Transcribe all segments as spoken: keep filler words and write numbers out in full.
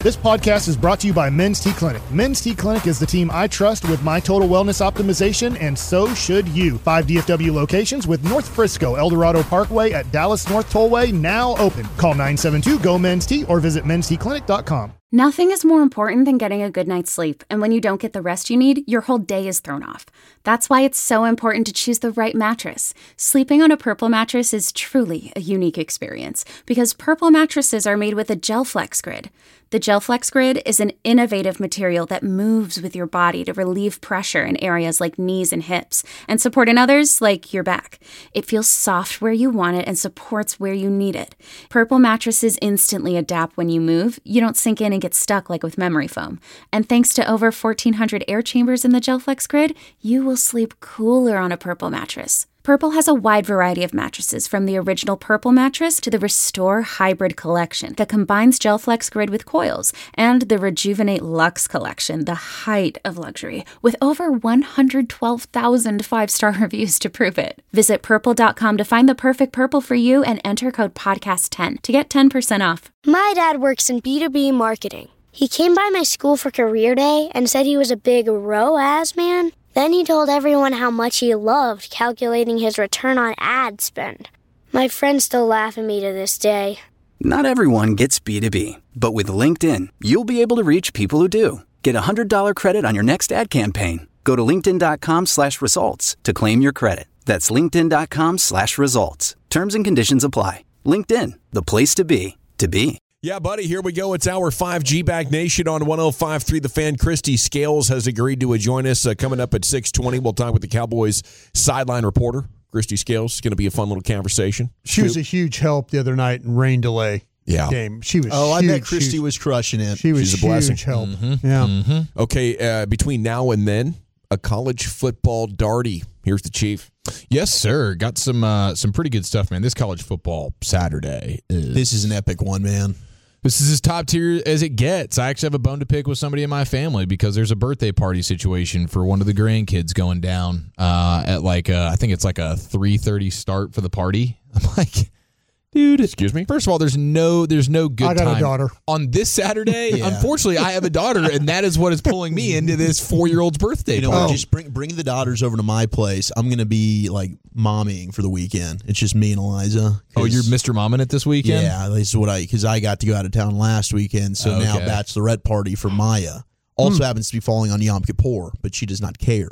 This podcast is brought to you by Men's T Clinic. Men's T Clinic is the team I trust with my total wellness optimization, and so should you. Five D F W locations with North Frisco, El Dorado Parkway at Dallas North Tollway now open. Call nine seven two, G O, Men's T or visit mens t clinic dot com. Nothing is more important than getting a good night's sleep, and when you don't get the rest you need, your whole day is thrown off. That's why it's so important to choose the right mattress. Sleeping on a Purple mattress is truly a unique experience because Purple mattresses are made with a GelFlex grid. The GelFlex grid is an innovative material that moves with your body to relieve pressure in areas like knees and hips and support in others like your back. It feels soft where you want it and supports where you need it. Purple mattresses instantly adapt when you move. You don't sink in and get stuck like with memory foam. And thanks to over fourteen hundred air chambers in the GelFlex grid, you will sleep cooler on a Purple mattress. Purple has a wide variety of mattresses, from the original Purple mattress to the Restore Hybrid collection that combines GelFlex grid with coils, and the Rejuvenate Luxe collection, the height of luxury, with over one hundred twelve thousand five-star reviews to prove it. Visit purple dot com to find the perfect Purple for you and enter code podcast ten to get ten percent off. My dad works in B two B marketing. He came by my school for career day and said he was a big R O A S man. Then he told everyone how much he loved calculating his return on ad spend. My friends still laugh at me to this day. Not everyone gets B two B, but with LinkedIn, you'll be able to reach people who do. Get a one hundred dollars credit on your next ad campaign. Go to linkedin dot com slash results to claim your credit. That's linkedin dot com slash results. Terms and conditions apply. LinkedIn, the place to be, to be. Yeah, buddy, here we go. It's our five G Back Nation on one oh five point three The Fan. Christy Scales has agreed to join us uh, coming up at six twenty. We'll talk with the Cowboys sideline reporter, Christy Scales. It's going to be a fun little conversation. She was a huge help the other night in rain delay yeah. game. She was Oh, huge, I bet Christy huge, was crushing it. She was She's a huge blessing. help. Mm-hmm. Yeah. Mm-hmm. Okay, uh, between now and then, a college football darty. Here's the Chief. Yes, sir. Got some uh, some pretty good stuff, man. This college football Saturday is... This is an epic one, man. This is as top tier as it gets. I actually have a bone to pick with somebody in my family because there's a birthday party situation for one of the grandkids going down uh, at like a, I think it's like a three thirty start for the party. I'm like, dude, excuse me. First of all, there's no there's no good I got time a daughter on this Saturday. Yeah. Unfortunately, I have a daughter, and that is what is pulling me into this four year old's birthday You know party. what? Just bring bring the daughters over to my place. I'm gonna be like mommying for the weekend. It's just me and Eliza. Oh, you're Mister Momming it this weekend? Yeah, this is what I because I got to go out of town last weekend, so Okay. now bachelorette party for Maya. Also happens to be falling on Yom Kippur, but she does not care.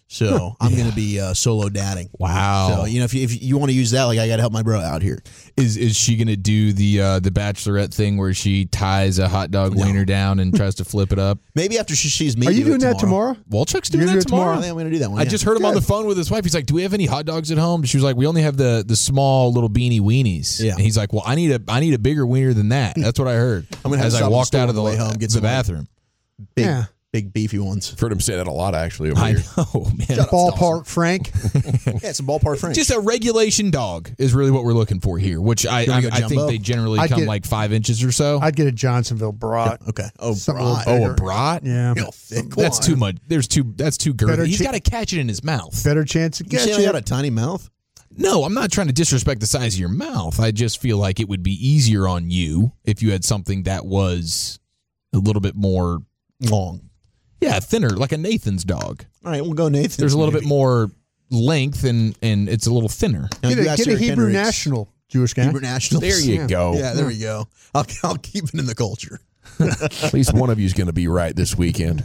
So I'm going to be uh, solo dadding. Wow. So you know, if you, if you want to use that, like I got to help my bro out here. Is is she going to do the uh, the bachelorette thing where she ties a hot dog No. wiener down and tries to flip it up? Maybe after she sees me. Are you do it doing that tomorrow? Walchuk's doing You're that gonna do it tomorrow. I think I'm going to do that one. I yeah. just heard him on Good. the phone with his wife. He's like, "Do we have any hot dogs at home?" She was like, "We only have the the small little beanie weenies." Yeah. And he's like, "Well, I need a I need a bigger wiener than that." That's what I heard. I'm gonna have as to I stop at the walked store out on of the, the way home, get the some, like, bathroom. big, Yeah. big beefy ones. I've heard him say that a lot, actually, over I here. know, man. Ballpark Frank. Yeah, it's a ballpark French. Just a regulation dog is really what we're looking for here, which I You wanna I, go I think jumbo? they generally I'd come get- like five inches or so. I'd get a Johnsonville brat. okay. Oh, Something brat. a little oh, bigger. a brat? Yeah. Real thick That's one. too much. There's too. That's too girthy. Better He's chi- got to catch it in his mouth. Better chance of You say getting I got it. a tiny mouth? No, I'm not trying to disrespect the size of your mouth. I just feel like it would be easier on you if you had something that was a little bit more, Long. yeah, thinner, like a Nathan's dog. All right, we'll go Nathan. There's a little bit more length and and it's a little thinner. Now, Get you a, asked get a Eric Hebrew Hendricks. National Jewish guy. Hebrew Nationals. There you Yeah. go. Yeah, there we go. I'll, I'll keep it in the culture. At least one of you is going to be right this weekend.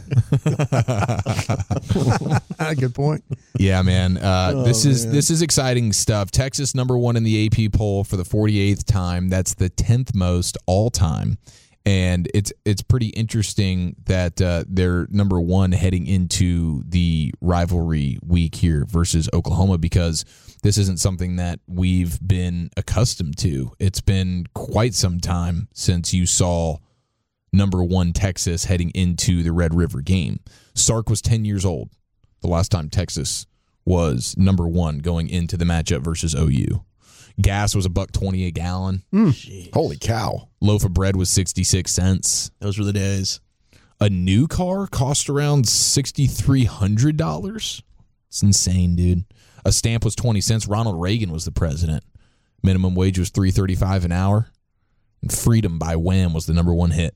Good point. Yeah, man. Uh, Oh, this is man. this is exciting stuff. Texas number one in the A P poll for the forty-eighth time. That's the tenth most all time, and it's it's pretty interesting that uh, they're number one heading into the rivalry week here versus Oklahoma, because this isn't something that we've been accustomed to. It's been quite some time since you saw number one Texas heading into the Red River game. Sark was ten years old the last time Texas was number one going into the matchup versus O U. Gas was a buck twenty a gallon. Holy cow. Loaf of bread was sixty-six cents. Those were the days. A new car cost around six thousand three hundred dollars. It's insane, dude. A stamp was twenty cents. Ronald Reagan was the president. Minimum wage was three dollars and thirty-five cents an hour. And Freedom by Wham was the number one hit.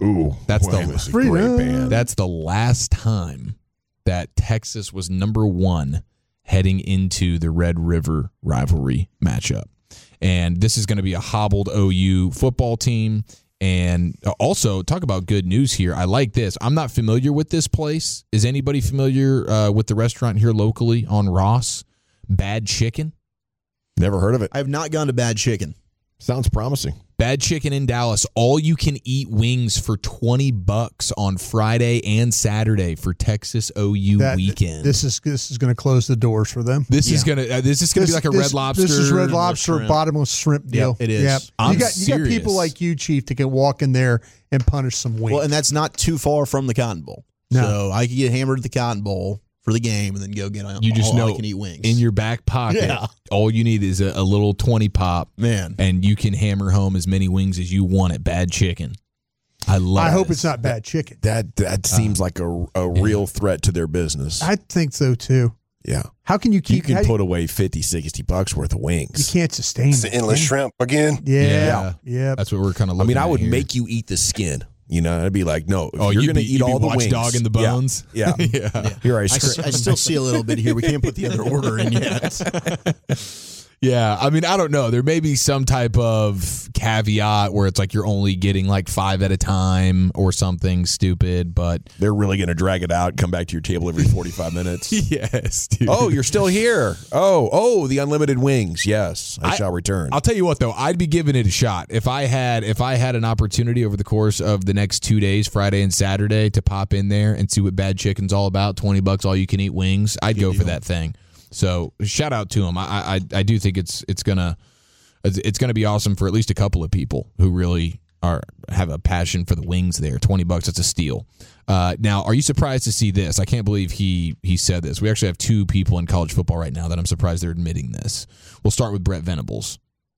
Ooh, That's boy, the that's a great Freedom. band. That's the last time that Texas was number one heading into the Red River rivalry matchup. And this is going to be a hobbled O U football team. And also, talk about good news here. I like this. I'm not familiar with this place. Is anybody familiar uh, with the restaurant here locally on Ross? Bad Chicken? Never heard of it. I have not gone to Bad Chicken. Sounds promising. Bad Chicken in Dallas. All you can eat wings for twenty bucks on Friday and Saturday for Texas O U That- weekend. This is this is going to close the doors for them. This is gonna. Uh, this is gonna This- be like a this- Red Lobster. This is Red Lobster, shrimp. bottomless shrimp deal. it is. Yep. I'm you got you got serious. people like you, Chief, that can walk in there and punish some wings. Well, and that's not too far from the Cotton Bowl. No. So I could get hammered at the Cotton Bowl for the game and then go get on. You just all know I can eat wings. in your back pocket. Yeah. All you need is a, a little twenty pop, Man. and you can hammer home as many wings as you want at Bad Chicken. I love. I hope this. it's not bad chicken. That that seems like a, a real threat to their business. I think so too. yeah. How can you keep? You can how- put away fifty, sixty bucks worth of You wings. can't sustain. It's the it. endless shrimp again. Yeah, Yeah. yeah. That's what we're kind of. I mean, I at would here. make you eat the skin. You know, I'd be like, no, if Oh, you're you'd going to be- eat you'd be all the wings. watchdogging the bones? Yeah. Yeah. yeah. Here I I, s- I still see a little bit here. We can't put the other order in yet. Yeah, I mean, I don't know. There may be some type of caveat where it's like you're only getting like five at a time or something stupid, but They're really going to drag it out and come back to your table every forty-five minutes. yes, dude. Oh, you're still here. Oh, oh, the unlimited wings. Yes, I, I- shall return. I'll tell you what though, I'd be giving it a shot if I had if I had an opportunity over the course of the next two days, Friday and Saturday, to pop in there and see what Bad Chicken's all about. Twenty bucks, all you can eat wings. I'd go for that thing. So shout out to him. I I I do think it's it's gonna it's gonna be awesome for at least a couple of people who really are have a passion for the wings there. Twenty bucks, that's a steal. Uh, now, are you surprised to see this? I can't believe he he said this. We actually have two people in college football right now that I'm surprised they're admitting this. We'll start with Brett Venables.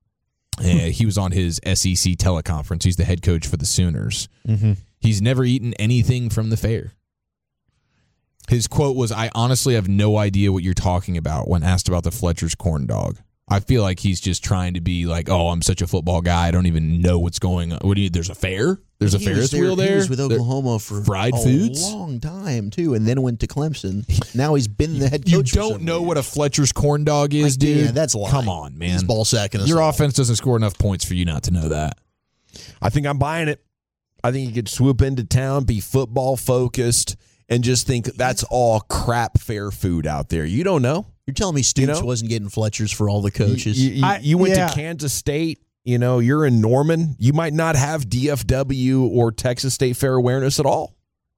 And he was on his S E C teleconference. He's the head coach for the Sooners. Mm-hmm. He's never eaten anything from the fair. His quote was, "I honestly have no idea what you're talking about," when asked about the Fletcher's corn dog. I feel like he's just trying to be like, "Oh, I'm such a football guy. I don't even know what's going on." What do you? There's a fair. There's a He was Ferris there- wheel there. He was with There- Oklahoma for fried a foods? long time too, and then went to Clemson. Now he's been the head coach. You for don't several know years. what a Fletcher's corn dog is, Like, dude. Yeah, that's a lie. Come on, man. He's ball sacking us. Your all. offense doesn't score enough points for you not to know that. I think I'm buying it. I think you could swoop into town, be football focused, and just think that's all crap fair food out there. You don't know. You're telling me Stoops know? wasn't getting Fletcher's for all the coaches? You, you- I- you went yeah. to Kansas State. You know, you're in Norman. You might not have D F W or Texas State fair awareness at all.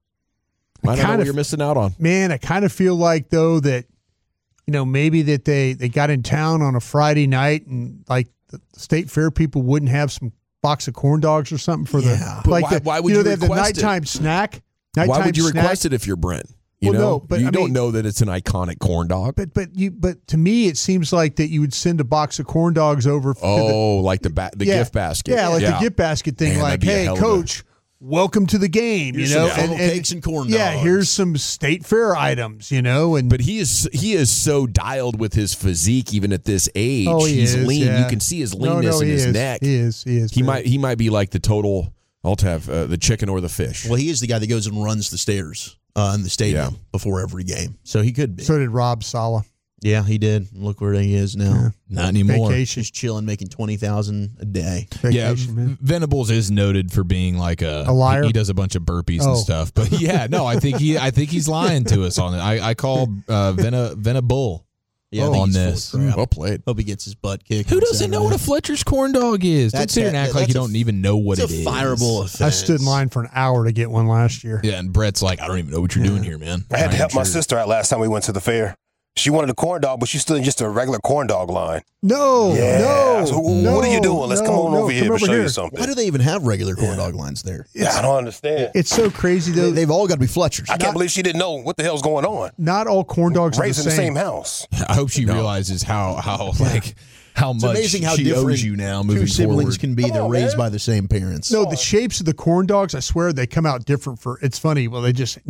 I don't know kind what of- you're missing out on. Man, I kind of feel like though that you know maybe that they they got in town on a Friday night and like the state fair people wouldn't have some box of corn dogs or something for Yeah. the But like why- the, why would you know you they have the request it? nighttime snack. Nighttime Why would you snack. request it if you're Brent? You Well, know, no, but you I don't mean- know that it's an iconic corn dog. But but you but to me it seems like that you would send a box of corn dogs over. To the, oh, like the ba- the yeah, gift basket. Yeah, like the gift basket thing. Man, like, that'd be a hey, hell of a- coach, welcome to the game. Here's you know, some funnel cakes and corn Yeah, dogs. here's some state fair items. You know, and But he is he is so dialed with his physique, even at this age. oh, he He's is, lean. yeah. You can see his No, leanness no, in he his is. neck. He is. He is. He man. might he might be like the total. I'll have uh, the chicken or the fish. Well, he is the guy that goes and runs the stairs uh, in the stadium Yeah. before every game, so he could be. So did Rob Sala. yeah, he did. Look where he is now. Not anymore. Vacation. Just chilling, making twenty thousand a day. Yeah, Vacation, man. Venables is noted for being like a, A liar? He, he does a bunch of burpees Oh. and stuff, but yeah, no, I think he, I think he's lying to us on it. I, I call uh, Vena Venable Yeah, I think on he's full of this. crap. Well played. Hope he gets his butt kicked. Who on doesn't know what a Saturday. Fletcher's corn dog is? Don't That's- sit here and that- act like you that's a- don't even know what It's it a is. fireable offense. I stood in line for an hour to get one last year. Yeah, and Brett's like, I don't even know what you're doing here, man. I had to Ryan help my Sure. sister out last time we went to the fair. She wanted a corn dog, but she stood in just a regular corn dog line. No, Yeah. no, So, what no, are you doing? Let's no, come on no, over here come and over show here. you something. Why do they even have regular corn dog lines there? Yeah, I don't understand. It's so crazy They, though. they've all got to be Fletchers. I can't believe she didn't know what the hell's going on. Not all corn dogs are the Raised in the same. same house. I hope she realizes how how like how It's much amazing how she different owes you now moving two siblings forward. can be. Come They're on, raised man. by the same parents. No, the shapes of the corn dogs, I swear, they come out different for. It's funny. Well, they just you know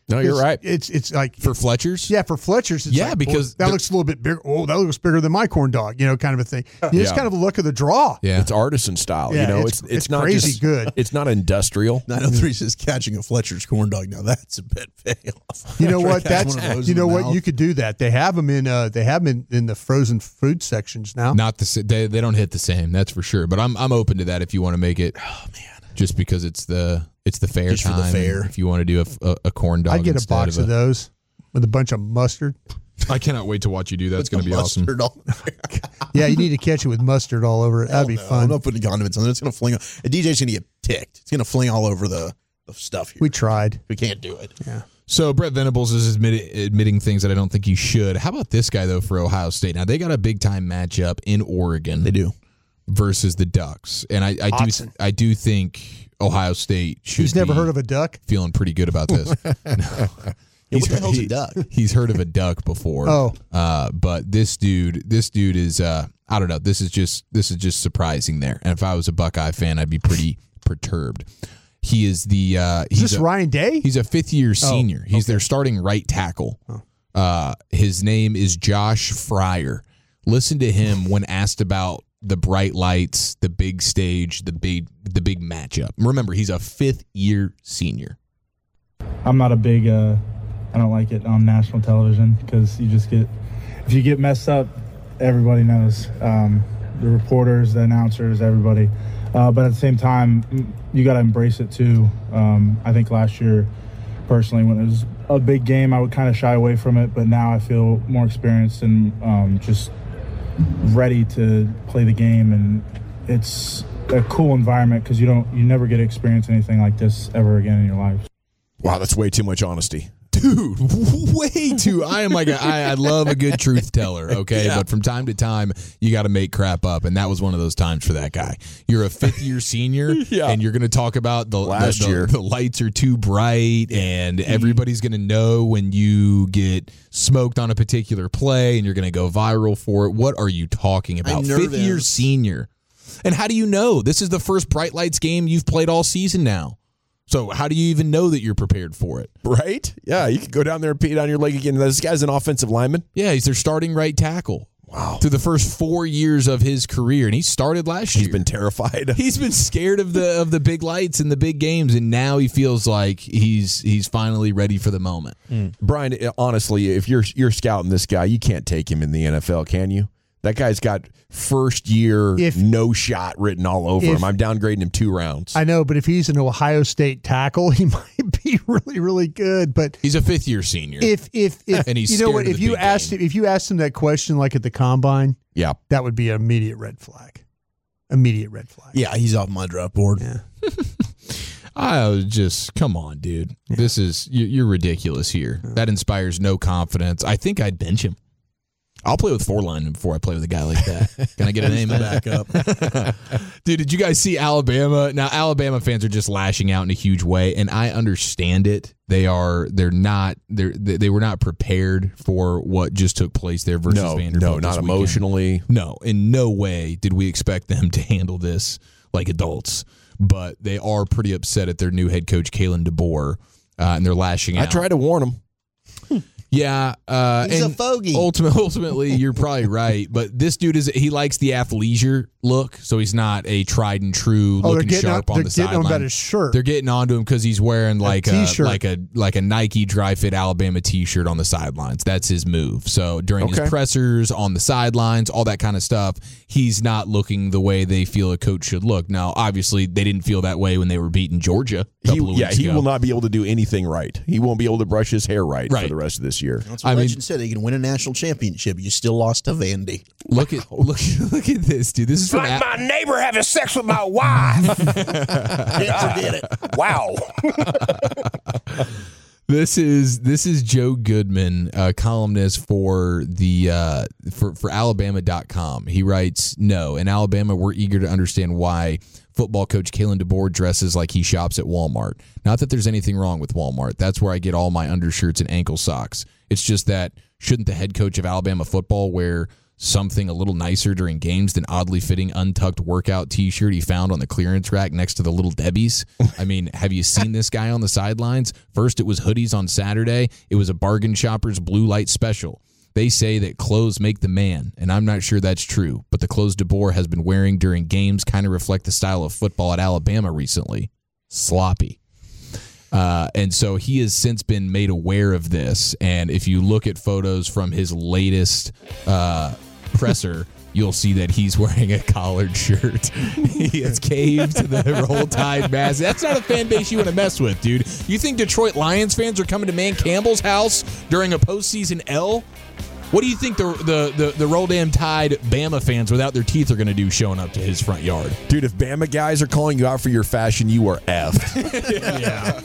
No, you're right. It's it's like For Fletcher's? yeah, for Fletcher's. It's Yeah, like, because well, that the- looks a little bit bigger. Oh, that looks bigger than my corn dog. You know, kind of a thing. You know, It's Yeah. kind of a look of the draw. Yeah. It's artisan style. Yeah, you know, it's- it's it's, it's not crazy just, good. It's not industrial. nine oh three says catching a Fletcher's corn dog. Now that's a bit fail. You know what? Catch That's one of those you in the know what? mouth. You could do that. They have them in. Uh, they have them in, in the frozen food sections now. Not the sa- they they don't hit the same, that's for sure. But I'm I'm open to that if you want to make it. Oh man, just because it's the it's the fair Just for time. the fair. If you want to do a, a, a corn dog, I'd get a instead box of, of a, those with a bunch of mustard. I cannot wait to watch you do that. It's going to be awesome. Mustard all there. Yeah, you need to catch it with mustard all over it. That'd be Hell no, fun. I'm not putting condiments on it. It's going to fling. A D J's going to get ticked. It's going to fling all over the, the stuff here. We tried. We can't do it. Yeah. So Brett Venables is admit, admitting things that I don't think he should. How about this guy though for Ohio State? Now they got a big time matchup in Oregon. They do. Versus the Ducks, and I, I do Oxen. I do think Ohio State should. He's never be heard of a duck. Feeling pretty good about this. Yeah, what the hell's a duck? He's heard of a duck before. Oh. uh, but this dude, this dude is uh, I don't know. This is just this is just surprising there. And if I was a Buckeye fan, I'd be pretty perturbed. He is the uh, Is he's this a, Ryan Day? He's a fifth year senior. He's their starting right tackle. Uh, his name is Josh Fryer. Listen to him when asked about the bright lights, the big stage, the big the big matchup. Remember, he's a fifth year senior. I'm not a big, uh, I don't like it on national television because you just get, if you get messed up, everybody knows. Um, the reporters, the announcers, everybody. Uh, but at the same time, m- you got to embrace it too. Um, I think last year, personally, when it was a big game, I would kind of shy away from it. But now I feel more experienced and um, just ready to play the game. And it's a cool environment because you don't, you never get to experience anything like this ever again in your life. Wow, that's way too much honesty. Dude, way too. I am like, a, I, I love a good truth teller, okay? Yeah. But from time to time, you got to make crap up. And that was one of those times for that guy. You're a fifth year senior, Yeah. and you're going to talk about the, Last the, the, year. the lights are too bright, and everybody's going to know when you get smoked on a particular play, and you're going to go viral for it. What are you talking about? I'm Fifth year nervous. senior. And how do you know? This is the first bright lights game you've played all season now. So how do you even know that you're prepared for it? Right? Yeah, you could go down there and pee down your leg again. This guy's an offensive lineman. Yeah, he's their starting right tackle. Wow. Through the first four years of his career, and he started last year. He's been terrified. He's been scared of the of the big lights and the big games, and now he feels like he's he's finally ready for the moment. Brian, honestly, if you're you're scouting this guy, you can't take him in the N F L, can you? That guy's got first year If- no shot written all over if- him. I'm downgrading him two rounds. I know, but if he's an Ohio State tackle, he might be really, really good. But He's a fifth year senior. if if if And he's you know scared what, of if the you big asked game. him, if you asked him that question like at the combine, yeah. that would be an immediate red flag. Immediate red flag. Yeah, he's off my draft board. Yeah. I was just come on, dude. This is you- you're ridiculous here. That inspires no confidence. I think I'd bench him. I'll play with four linemen before I play with a guy like that. Can I get a name back up? Dude, did you guys see Alabama? Now, Alabama fans are just lashing out in a huge way, and I understand it. They are they're not they're they they were not prepared for what just took place there versus No, Vanderbilt. no, this not weekend. emotionally. No, in no way did we expect them to handle this like adults. But they are pretty upset at their new head coach, Kalen DeBoer, uh, and they're lashing I out. tried to warn him. Yeah, uh, He's a and fogey. Ultimately, ultimately, you're probably right. But this dude is he likes the athleisure look, so he's not a tried and true Oh, they're looking getting sharp on, on they're the getting on about sideline. his shirt. They're getting onto him because he's wearing like a, t-shirt. like a like a Nike Dry Fit Alabama T-shirt on the sidelines. That's his move. So during Okay. his pressers, on the sidelines, all that kind of stuff, he's not looking the way they feel a coach should look. Now, obviously, they didn't feel that way when they were beating Georgia a He, couple of yeah, weeks he ago. will not be able to do anything right. He won't be able to brush his hair right, Right. for the rest of this year. That's what I mean- Legend said. He can win a national championship. You still lost to Vandy. Look at look look at this, dude. This is from Like A- my neighbor having sex with my wife. Can't forget it. Wow. This is this is Joe Goodman, a columnist for the uh, for for Alabama dot com. He writes, "No, in Alabama, we're eager to understand why football coach Kalen DeBoer dresses like he shops at Walmart. Not that there's anything wrong with Walmart. That's where I get all my undershirts and ankle socks. It's just that shouldn't the head coach of Alabama football wear something a little nicer during games than oddly fitting untucked workout t-shirt he found on the clearance rack next to the Little Debbie's? I mean, have you seen this guy on the sidelines? First, it was hoodies on Saturday. It was a Bargain Shoppers Blue Light Special. They say that clothes make the man, and I'm not sure that's true, but the clothes DeBoer has been wearing during games kind of reflect the style of football at Alabama recently. Sloppy. Uh, and so he has since been made aware of this, and if you look at photos from his latest uh, presser, you'll see that he's wearing a collared shirt. He has caved to the Roll Tide mask. That's not a fan base you want to mess with, dude. You think Detroit Lions fans are coming to Man Campbell's house during a postseason L? What do you think the the the, the Roll Damn Tide Bama fans without their teeth are going to do showing up to his front yard? Dude, if Bama guys are calling you out for your fashion, you are effed. Yeah.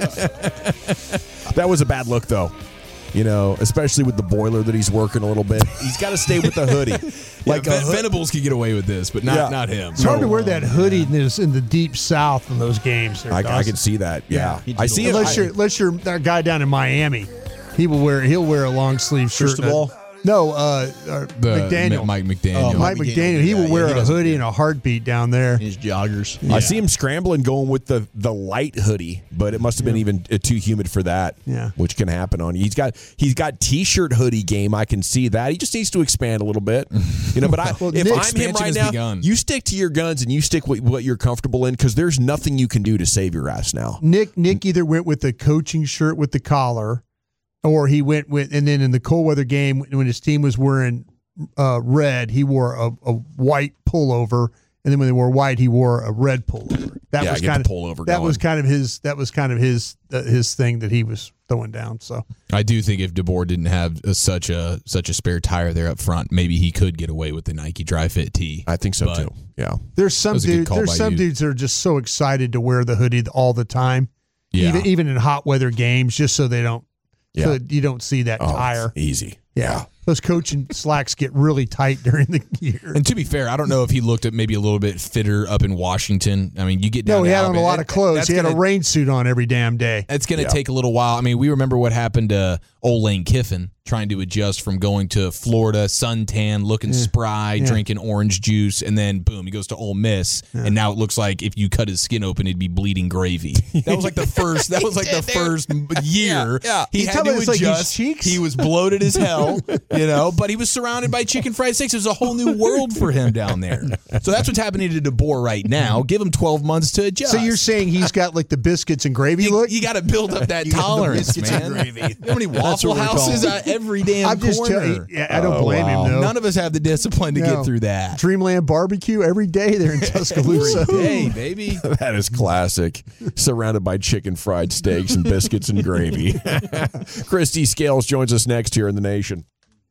That was a bad look, though. You know, especially with the boiler that he's working a little bit. He's got to stay with the hoodie. Like yeah, Ven- Venables could get away with this, but not yeah. not him. It's hard to wear that hoodie in, this, in the deep south in those games. There, I, I can see that. Yeah, yeah. I see it. Unless you're, unless you're that guy down in Miami, he will wear he'll wear a long sleeve shirt. First of all. No, uh, uh, The McDaniel. M- Mike McDaniel. Oh, Mike McDaniel. He will yeah, wear he a doesn't hoodie do and a heartbeat down there. His joggers. I see him scrambling, going with the, the light hoodie, but it must have been even uh, too humid for that. Yeah, which can happen on you. He's got he's got t-shirt hoodie game. I can see that. He just needs to expand a little bit, you know. But I, well, if Nick, I'm him right now, begun. you stick to your guns and you stick with what you're comfortable in, because there's nothing you can do to save your ass now. Nick Nick either went with the coaching shirt with the collar, or he went with, and then in the cold weather game when his team was wearing uh, red, he wore a, a white pullover, and then when they wore white, he wore a red pullover. That yeah, was get kind the of pullover that going. was kind of his that was kind of his uh, his thing that he was throwing down. So I do think if DeBoer didn't have a, such a such a spare tire there up front, maybe he could get away with the Nike Dry Fit tee. I think so But too. Yeah, there's some That was a good dudes call there's by some you. dudes that are just so excited to wear the hoodie all the time, Yeah. even even in hot weather games, just so they don't Yeah. so you don't see that oh, tire. it's easy. Yeah. Those coaching slacks get really tight during the year. And to be fair, I don't know if he looked at maybe a little bit fitter up in Washington. I mean, you get down No, he to had on a Alabama, lot of clothes. that's He had a gonna- rain suit on every damn day. It's going to Yeah. take a little while. I mean, we remember what happened to old Lane Kiffin trying to adjust from going to Florida, suntan, looking spry, Yeah. drinking orange juice, and then boom, he goes to Ole Miss, and now it looks like if you cut his skin open, it'd be bleeding gravy. That was like the first. That was like the first year. Yeah. He You had tell to me it's like his adjust. cheeks? He was bloated as hell, you know, but he was surrounded by chicken fried steaks. It was a whole new world for him down there. So that's what's happening to DeBoer right now. Give him twelve months to adjust. So you're saying he's got like the biscuits and gravy You, look? you got to build up that You got the tolerance, biscuits man. and gravy. You know how many That's Waffle what we're Houses calling at every damn I'm just corner? telling you, yeah, I don't Oh, blame wow. him, though. None of us have the discipline to No. get through that. Dreamland barbecue every day there in Tuscaloosa. Hey, baby. That is classic. Surrounded by chicken fried steaks and biscuits and gravy. Christy Scales joins us next here in the Nation.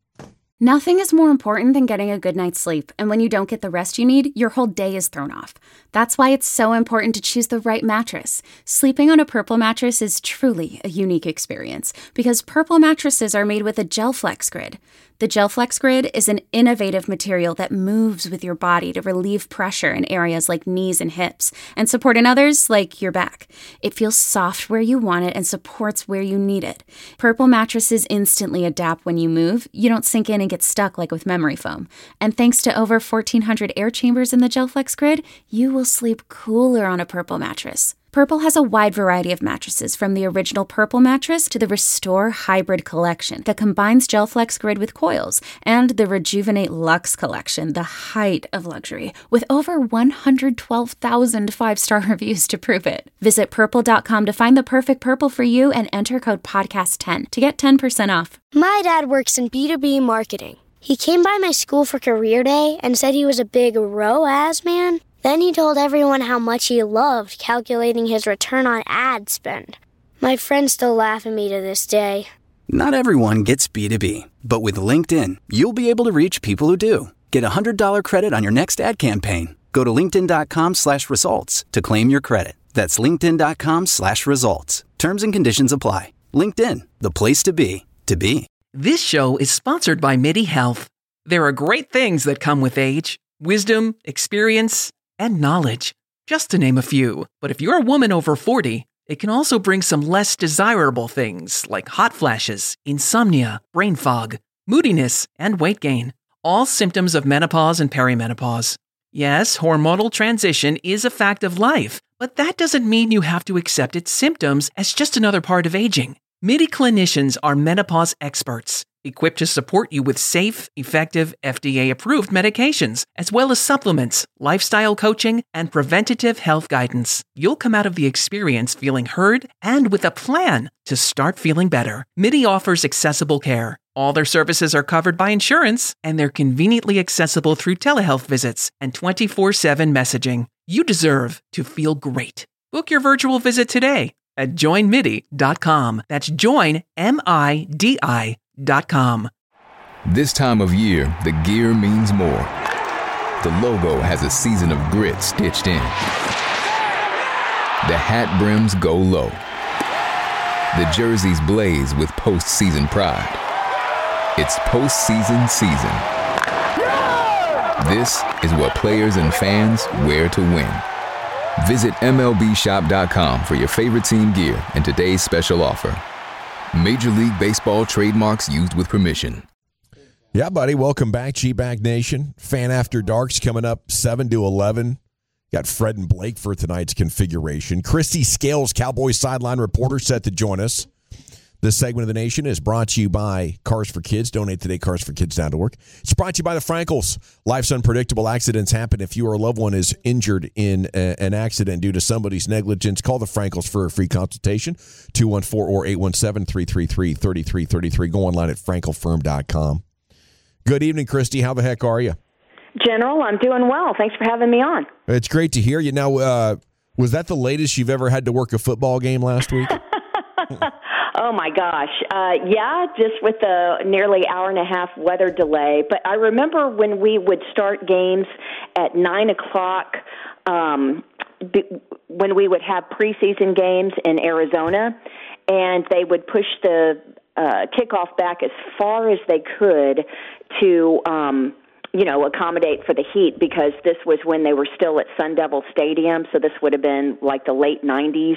Nothing is more important than getting a good night's sleep, and when you don't get the rest you need, your whole day is thrown off. That's why it's so important to choose the right mattress. Sleeping on a Purple mattress is truly a unique experience, because Purple mattresses are made with a GelFlex Grid. The GelFlex Grid is an innovative material that moves with your body to relieve pressure in areas like knees and hips, and support in others like your back. It feels soft where you want it and supports where you need it. Purple mattresses instantly adapt when you move. You don't sink in and get stuck like with memory foam. And thanks to over fourteen hundred air chambers in the GelFlex Grid, you will sleep cooler on a Purple mattress. Purple has a wide variety of mattresses, from the original Purple mattress to the Restore Hybrid collection that combines GelFlex Grid with coils, and the Rejuvenate Luxe collection, the height of luxury, with over one hundred twelve thousand five-star reviews to prove it. Visit purple dot com to find the perfect Purple for you and enter code podcast ten to get ten percent off. My dad works in B two B marketing. He came by my school for career day and said he was a big R O A S man. Then he told everyone how much he loved calculating his return on ad spend. My friends still laugh at me to this day. Not everyone gets B two B, but with LinkedIn, you'll be able to reach people who do. Get a one hundred dollars credit on your next ad campaign. Go to linkedin.com slash results to claim your credit. That's linkedin.com slash results. Terms and conditions apply. LinkedIn, the place to be, to be. This show is sponsored by MIDI Health. There are great things that come with age. Wisdom, experience, and knowledge, just to name a few. But if you're a woman over forty, it can also bring some less desirable things like hot flashes, insomnia, brain fog, moodiness, and weight gain. all symptoms of menopause and perimenopause. Yes, hormonal transition is a fact of life, but that doesn't mean you have to accept its symptoms as just another part of aging. MIDI clinicians are menopause experts, equipped to support you with safe, effective, F D A-approved medications, as well as supplements, lifestyle coaching, and preventative health guidance. You'll come out of the experience feeling heard and with a plan to start feeling better. MIDI offers accessible care. All their services are covered by insurance, and they're conveniently accessible through telehealth visits and twenty-four seven messaging. You deserve to feel great. Book your virtual visit today at join midi dot com. That's join, M I D I dot com. This time of year, the gear means more. The logo has a season of grit stitched in. The hat brims go low. The jerseys blaze with postseason pride. It's postseason season. This is what players and fans wear to win. Visit M L B shop dot com for your favorite team gear and today's special offer. Major League Baseball trademarks used with permission. Yeah, buddy. Welcome back, G-Bag Nation. Fan After Dark's coming up seven to eleven. Got Fred and Blake for tonight's configuration. Christy Scales, Cowboys sideline reporter, set to join us. This segment of the Nation is brought to you by Cars for Kids. Donate today, cars for kids dot org. It's brought to you by the Frankels. Life's unpredictable. Accidents happen. If you or a loved one is injured in a, an accident due to somebody's negligence, call the Frankels for a free consultation. two one four or eight one seven, three three three, three three three three. Go online at frankel firm dot com. Good evening, Christy. How the heck are you? General, I'm doing well. Thanks for having me on. It's great to hear you. Now, uh, was that the latest you've ever had to work a football game last week? Oh, my gosh. Uh, yeah, just with the nearly hour and a half weather delay. But I remember when we would start games at nine o'clock, um, b- when we would have preseason games in Arizona, and they would push the uh, kickoff back as far as they could to um, – you know, accommodate for the heat, because this was when they were still at Sun Devil Stadium, so this would have been like the late nineties.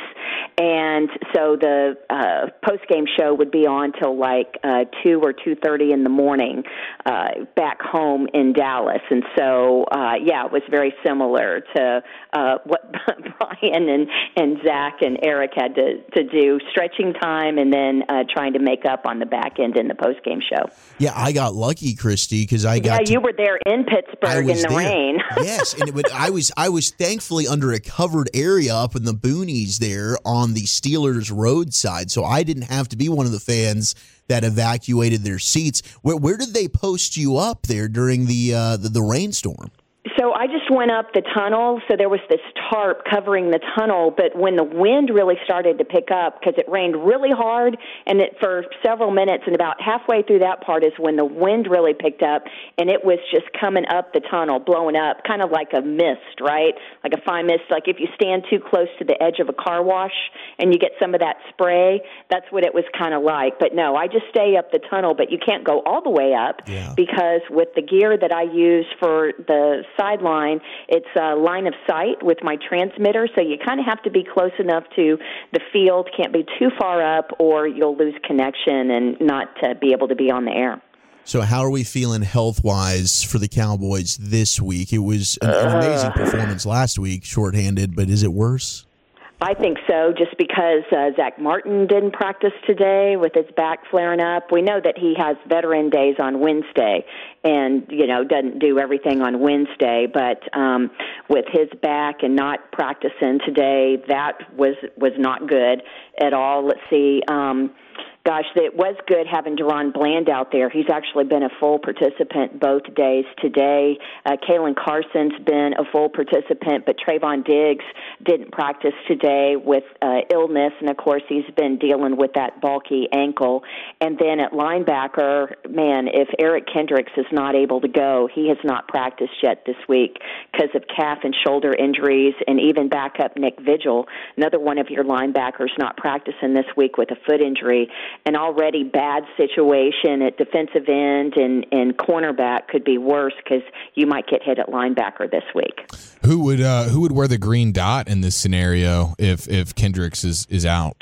And so the uh, post-game show would be on till like uh, two or two thirty in the morning uh, back home in Dallas. And so, uh, yeah, it was very similar to uh, what Brian and, and Zach and Eric had to, to do, stretching time and then uh, trying to make up on the back end in the post-game show. Yeah, I got lucky, Christy, because I got Yeah, to- you were there. There in Pittsburgh in the there. rain. Yes, and it would, I was I was thankfully under a covered area up in the boonies there on the Steelers roadside, so I didn't have to be one of the fans that evacuated their seats. Where where did they post you up there during the uh, the, the rainstorm? So I just went up the tunnel, so there was this tarp covering the tunnel, but when the wind really started to pick up, because it rained really hard, and it for several minutes, and about halfway through that part is when the wind really picked up, and it was just coming up the tunnel, blowing up, kind of like a mist, right? Like a fine mist, like if you stand too close to the edge of a car wash and you get some of that spray, that's what it was kind of like. But no, I just stay up the tunnel, but you can't go all the way up, yeah. because with the gear that I use for the sideline, it's a line of sight with my transmitter, so you kind of have to be close enough to the field, can't be too far up, or you'll lose connection and not uh, be able to be on the air. So how are we feeling health-wise for the Cowboys this week? It was an, an amazing performance last week, shorthanded, but is it worse? I think so, just because uh, Zach Martin didn't practice today with his back flaring up. We know that he has veteran days on Wednesday and, you know, doesn't do everything on Wednesday. But um, with his back and not practicing today, that was, was not good at all. Let's see. Um, Gosh, it was good having Deron Bland out there. He's actually been a full participant both days today. Uh, Kalen Carson's been a full participant, but Trayvon Diggs didn't practice today with uh, illness, and, of course, he's been dealing with that bulky ankle. And then at linebacker, man, if Eric Kendricks is not able to go, he has not practiced yet this week because of calf and shoulder injuries, and even backup Nick Vigil, another one of your linebackers, not practicing this week with a foot injury. An already bad situation at defensive end and, and cornerback could be worse because you might get hit at linebacker this week. Who would uh, who would wear the green dot in this scenario if if Kendricks is, is out?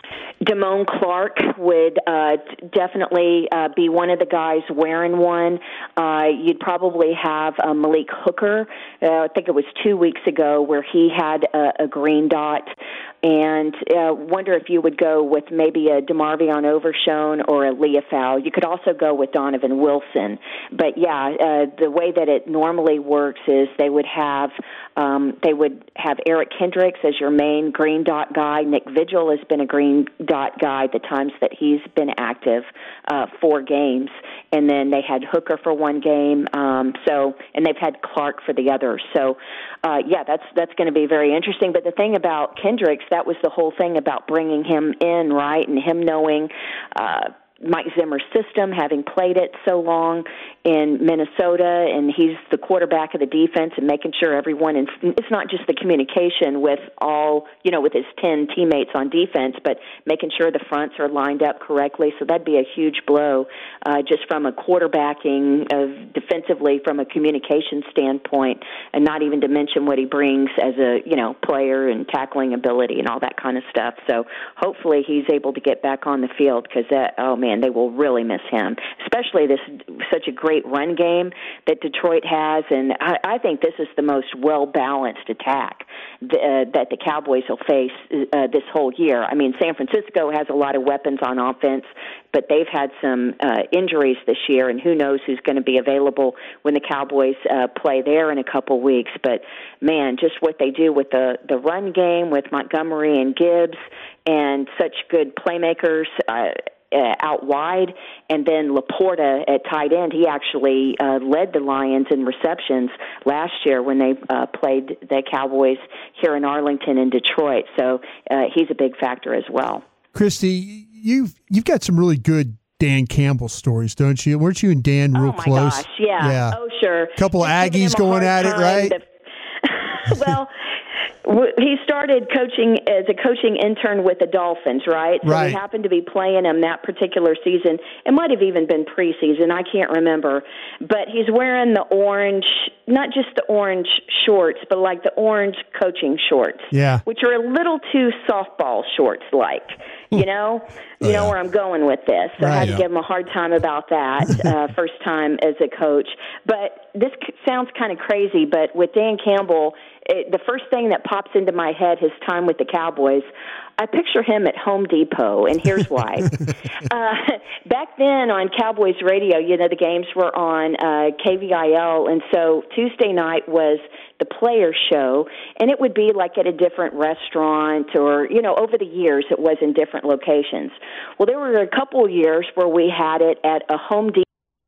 Damone Clark would uh, definitely uh, be one of the guys wearing one. Uh, you'd probably have uh, Malik Hooker. Uh, I think it was two weeks ago where he had a, a green dot. And uh, wonder if you would go with maybe a DeMarvion Overshone or a Leofau. You could also go with Donovan Wilson. But, yeah, uh, the way that it normally works is they would have um, they would have Eric Kendricks as your main green dot guy. Nick Vigil has been a green dot guy the times that he's been active, uh, four games. And then they had Hooker for one game. Um, so, and they've had Clark for the other. So, uh, yeah, that's that's going to be very interesting. But the thing about Kendricks, that was the whole thing about bringing him in, right, and him knowing uh, Mike Zimmer's system, having played it so long in Minnesota, and he's the quarterback of the defense and making sure everyone, and it's not just the communication with all, you know, with his ten teammates on defense, but making sure the fronts are lined up correctly. So that'd be a huge blow uh, just from a quarterbacking of defensively from a communication standpoint, and not even to mention what he brings as a, you know, player and tackling ability and all that kind of stuff. So hopefully he's able to get back on the field because that, oh man, they will really miss him, especially this such a great run game that Detroit has, and I, I think this is the most well-balanced attack th- uh, that the Cowboys will face uh, this whole year. I mean, San Francisco has a lot of weapons on offense, but they've had some uh, injuries this year, and who knows who's going to be available when the Cowboys uh, play there in a couple weeks. But, man, just what they do with the, the run game with Montgomery and Gibbs and such good playmakers uh, Uh, out wide, and then Laporta at tight end. He actually uh, led the Lions in receptions last year when they uh, played the Cowboys here in Arlington and Detroit. So uh, he's a big factor as well. Christy, you've you've got some really good Dan Campbell stories, don't you? Weren't you and Dan real oh my close? Gosh, yeah. yeah. Oh, sure. Couple of Aggies going at it, right? To, well, he started coaching as a coaching intern with the Dolphins, right? So right. he happened to be playing them that particular season. It might have even been preseason. I can't remember. But he's wearing the orange, not just the orange shorts, but like the orange coaching shorts, yeah. which are a little too softball shorts-like. You know, you oh, know yeah. where I'm going with this. So right, I had to yeah. give him a hard time about that uh, first time as a coach. But this sounds kind of crazy, but with Dan Campbell, it, the first thing that pops into my head, his time with the Cowboys, I picture him at Home Depot, and here's why. uh, back then on Cowboys radio, you know, the games were on uh, K V I L, and so Tuesday night was the player show, and it would be like at a different restaurant or, you know, over the years it was in different locations. Well, there were a couple of years where we had it at a Home Depot.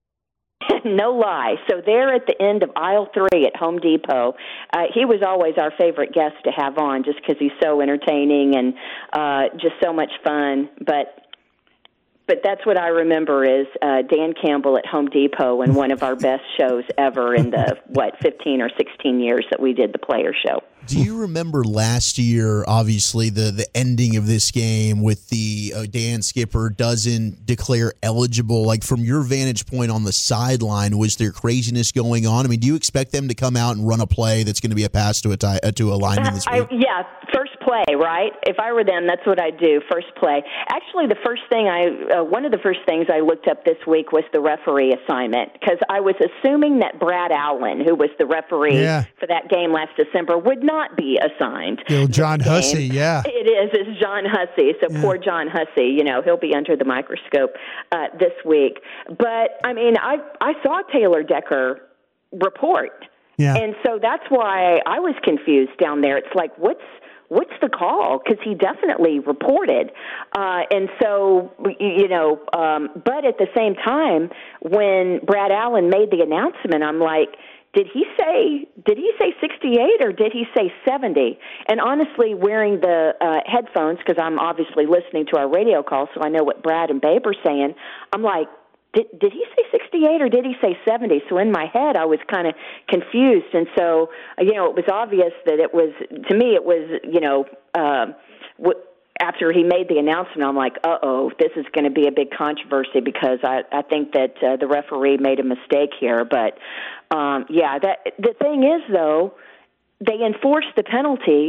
No lie. So there at the end of aisle three at Home Depot, uh, he was always our favorite guest to have on just because he's so entertaining and uh, just so much fun. But but that's what I remember is uh, Dan Campbell at Home Depot and one of our best shows ever in the, what, fifteen or sixteen years that we did the player show. Do you remember last year, obviously, the, the ending of this game with the uh, Dan Skipper doesn't declare eligible? Like, from your vantage point on the sideline, was there craziness going on? I mean, do you expect them to come out and run a play that's going to be a pass to a, tie, uh, to a lineman this week? I, yeah, first play, right? If I were them, that's what I'd do, first play. Actually, the first thing I, uh, one of the first things I looked up this week was the referee assignment, because I was assuming that Brad Allen, who was the referee yeah. for that game last December, would not not be assigned. Yo, John Hussey, yeah. It is. It's John Hussey. So yeah. poor John Hussey, you know, he'll be under the microscope uh, this week. But, I mean, I, I saw Taylor Decker report. Yeah. And so that's why I was confused down there. It's like, what's what's the call? Because he definitely reported. Uh, and so, you know, um, but at the same time, when Brad Allen made the announcement, I'm like, Did he say did he say sixty-eight or did he say seventy? And honestly, wearing the uh, headphones, because I'm obviously listening to our radio call, so I know what Brad and Babe are saying, I'm like, did, did he say sixty-eight or did he say seventy? So in my head, I was kind of confused. And so, you know, it was obvious that it was, to me, it was, you know, uh, w- after he made the announcement, I'm like, uh-oh, this is going to be a big controversy because I, I think that uh, the referee made a mistake here. But, um, yeah, that the thing is, though, they enforced the penalty,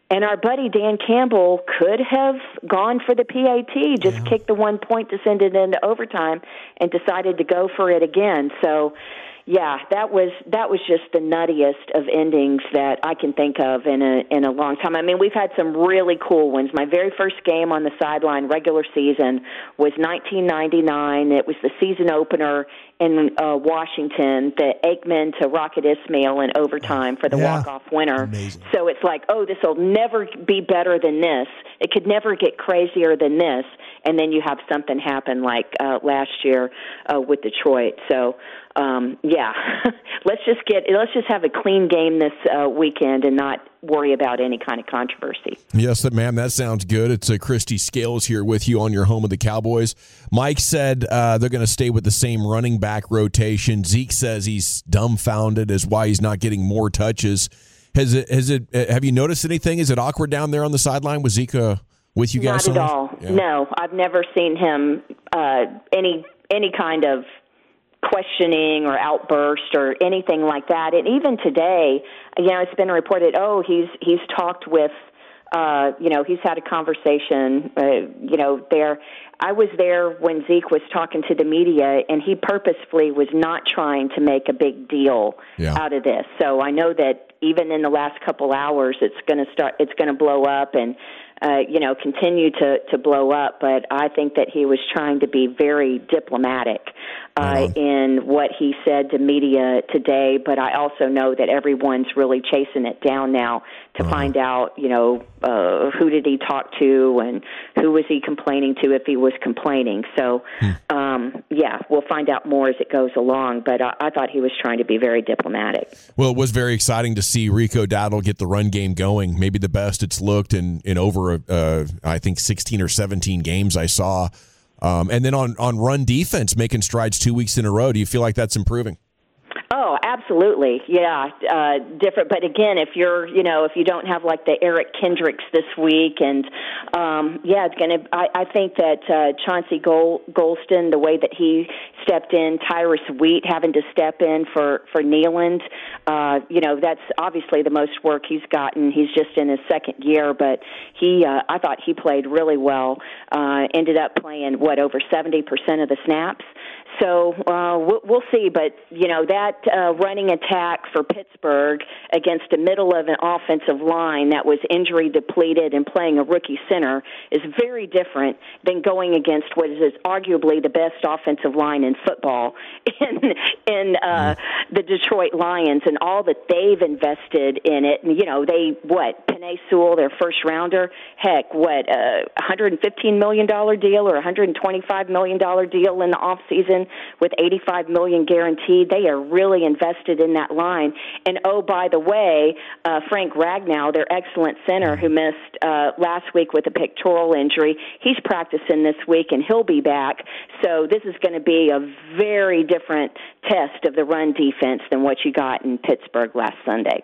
And our buddy Dan Campbell could have gone for the P A T, just yeah. kicked the one point to send it into overtime, and decided to go for it again. So, yeah, that was that was just the nuttiest of endings that I can think of in a in a long time. I mean, we've had some really cool ones. My very first game on the sideline, regular season, was nineteen ninety-nine. It was the season opener in uh, Washington, the Aikman to Rocket Ismail in overtime for the yeah. walk-off winner. Amazing. So it's like, oh, this will never be better than this. It could never get crazier than this. And then you have something happen like uh, last year uh, with Detroit. So, um, yeah, let's just get let's just have a clean game this uh, weekend and not worry about any kind of controversy. Yes, ma'am, that sounds good. It's uh, Christy Scales here with you on your home of the Cowboys. Mike said uh, they're going to stay with the same running back rotation. Zeke says he's dumbfounded as why he's not getting more touches. Has it? Has it? Have you noticed anything? Is it awkward down there on the sideline with Zeke uh, with you guys? Not at all. Yeah. No, I've never seen him uh, any any kind of questioning or outburst or anything like that. And even today, you know, it's been reported, oh, he's he's talked with, uh, you know, he's had a conversation, uh, you know, there. I was there when Zeke was talking to the media, and he purposefully was not trying to make a big deal yeah. out of this. So I know that even in the last couple hours, it's going to start, it's going to blow up and, uh, you know, continue to, to blow up. But I think that he was trying to be very diplomatic uh, in what he said to media today. But I also know that everyone's really chasing it down now to uh-huh. find out, you know, uh, who did he talk to and who was he complaining to if he was complaining. So, um, yeah, we'll find out more as it goes along. But I, I thought he was trying to be very diplomatic. Well, it was very exciting to see Rico Dowdle get the run game going, maybe the best it's looked in, in over, uh, I think, sixteen or seventeen games I saw. Um, and then on, on run defense, making strides two weeks in a row. Do you feel like that's improving? Oh, absolutely. Yeah, uh, different. But again, if you're, you know, if you don't have like the Eric Kendricks this week, and um, yeah, it's going to. I think that uh, Chauncey Gol- Golston, the way that he stepped in, Tyrus Wheat having to step in for for Neyland, uh, you know, that's obviously the most work he's gotten. He's just in his second year, but he, uh, I thought he played really well. Uh, ended up playing what over seventy percent of the snaps. So uh, we'll, we'll see, but you know that uh, running attack for Pittsburgh against the middle of an offensive line that was injury depleted and playing a rookie center is very different than going against what is arguably the best offensive line in football in in uh, the Detroit Lions and all that they've invested in it. And you know they what Penei Sewell, their first rounder, heck, what a one hundred fifteen million dollars deal or one hundred twenty-five million dollars deal in the off season. With eighty-five million dollars guaranteed. They are really invested in that line. And, oh, by the way, uh, Frank Ragnow, their excellent center who missed uh, last week with a pectoral injury, he's practicing this week, and he'll be back. So this is going to be a very different test of the run defense than what you got in Pittsburgh last Sunday.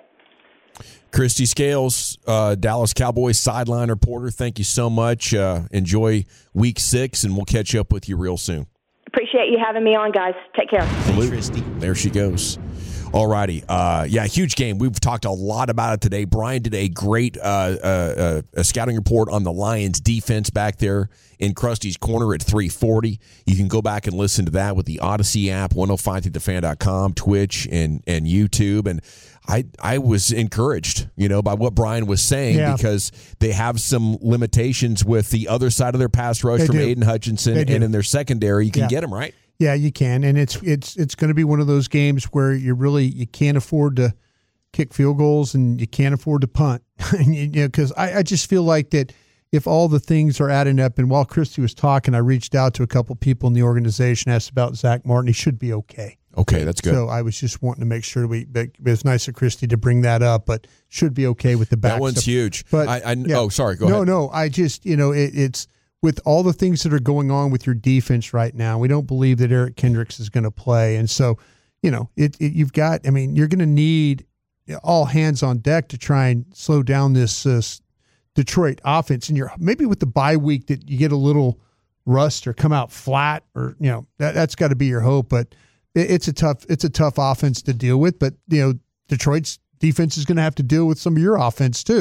Christy Scales, uh, Dallas Cowboys sideline reporter, thank you so much. Uh, enjoy week six, and we'll catch up with you real soon. Appreciate you having me on, guys. Take care. Absolutely. There she goes. All righty. Uh, yeah, huge game. We've talked a lot about it today. Brian did a great uh, uh, uh, scouting report on the Lions defense back there in Krusty's Corner at three forty. You can go back and listen to that with the Odyssey app, ten fifty the fan dot com, Twitch, and, and YouTube. And I I was encouraged, you know, by what Brian was saying yeah. because they have some limitations with the other side of their pass rush they from do. Aiden Hutchinson, and in their secondary, you can yeah. get them, right? Yeah, you can, and it's it's it's going to be one of those games where you really you can't afford to kick field goals and you can't afford to punt, you know, because I, I just feel like that if all the things are adding up, and while Christy was talking, I reached out to a couple people in the organization, asked about Zach Martin. He should be okay. Okay, that's good. So I was just wanting to make sure we. It was nice of Christy to bring that up, but should be okay with the back. That one's stuff. huge. But I, I yeah. oh, sorry. Go no, ahead. No, no. I just you know it, it's. With all the things that are going on with your defense right now, we don't believe that Eric Kendricks is going to play. And so, you know, it, it you've got, I mean, you're going to need all hands on deck to try and slow down this uh, Detroit offense. And you're maybe with the bye week that you get a little rust or come out flat or, you know, that, that's got to be your hope. But it, it's a tough, it's a tough offense to deal with. But, you know, Detroit's defense is going to have to deal with some of your offense too.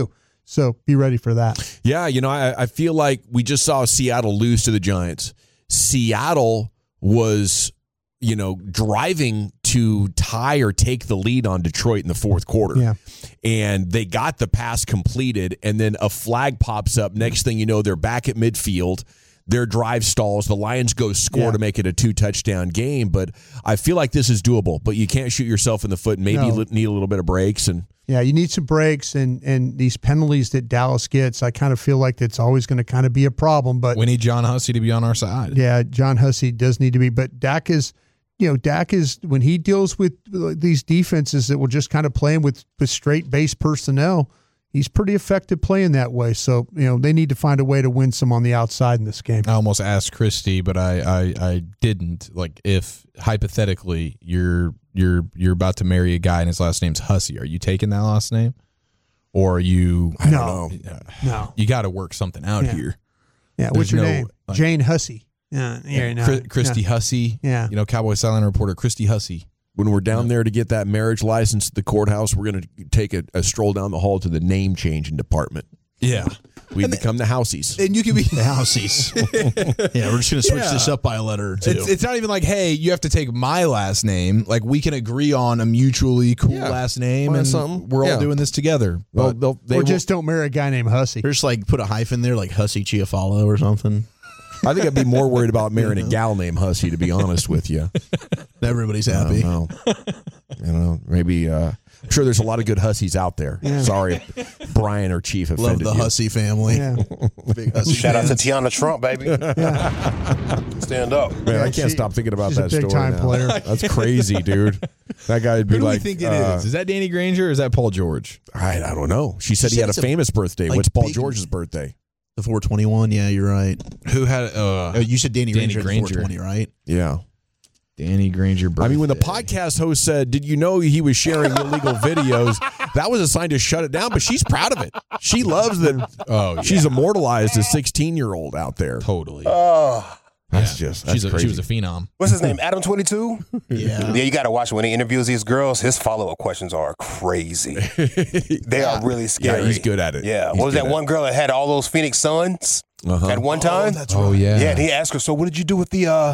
So be ready for that. Yeah, you know, I, I feel like we just saw Seattle lose to the Giants. Seattle was, you know, driving to tie or take the lead on Detroit in the fourth quarter. Yeah. And they got the pass completed, and then a flag pops up. Next thing you know, they're back at midfield. Their drive stalls. The Lions go score yeah. to make it a two-touchdown game. But I feel like this is doable. But you can't shoot yourself in the foot. Maybe no. you need a little bit of breaks. And yeah, you need some breaks. And, and these penalties that Dallas gets, I kind of feel like that's always going to kind of be a problem. But we need John Hussey to be on our side. Yeah, John Hussey does need to be. But Dak is, you know, Dak is, when he deals with these defenses that will just kind of play him with, with straight base personnel, he's pretty effective playing that way. So, you know, they need to find a way to win some on the outside in this game. I almost asked Christy, but I, I, I didn't. Like, if hypothetically you're you're you're about to marry a guy and his last name's Hussey, are you taking that last name? Or are you I no. don't know. No. You got to work something out yeah. here. Yeah, There's what's your no, name? like, Jane Hussey. Yeah, yeah, no, Chris, Christy yeah. Hussey. Yeah. You know, Cowboy Sideline reporter Christy Hussey. When we're down there to get that marriage license at the courthourse, we're going to take a, a stroll down the hall to the name changing department. Yeah. We become the Housies. And you can be the Housies. Yeah, we're just going to switch yeah. this up by a letter or two. It's, it's not even like, hey, you have to take my last name. Like, we can agree on a mutually cool yeah. last name, and something. we're yeah. all doing this together. Well, they'll, they or will, just don't marry a guy named Hussey. Or just like put a hyphen there, like Hussey Chiafalo or something. I think I'd be more worried about marrying a gal named Hussey, to be honest with you. Everybody's happy. I don't know. You know, maybe. Uh, I'm sure there's a lot of good Hussies out there. Yeah. Sorry, if Brian or Chief offended Love the you. Hussey family. Yeah. Big Hussey Shout fans. out to Tiana Trump, baby. Yeah. Stand up. Man, Yeah, I can't she- stop thinking about she's a that story big-time now. player. That's crazy, dude. That guy would be Who do like, we think it uh, is? Is that Danny Granger or is that Paul George? I, I don't know. She said She he said had a it's a, famous birthday. like, What's Paul big- George's birthday? The four twenty-one, yeah, you're right. Who had uh, Oh, you said Danny, Danny Granger, at the Granger. four twenty, right? Yeah. Danny Granger birthday? I mean, when the podcast host said, did you know he was sharing illegal videos? That was a sign to shut it down, but she's proud of it. She loves that oh, yeah. she's immortalized a sixteen-year-old out there. Totally. Oh, That's just, that's She's a, crazy. she was a phenom. what's his name? Adam twenty-two? Yeah. Yeah, you got to watch when he interviews these girls. His follow-up questions are crazy. They are really scary. Yeah, he's good at it. Yeah. He's What was good that at one girl that had all those Phoenix Suns Uh-huh. at one time? that's Oh, yeah. Yeah, and he asked her, so what did you do with the, uh...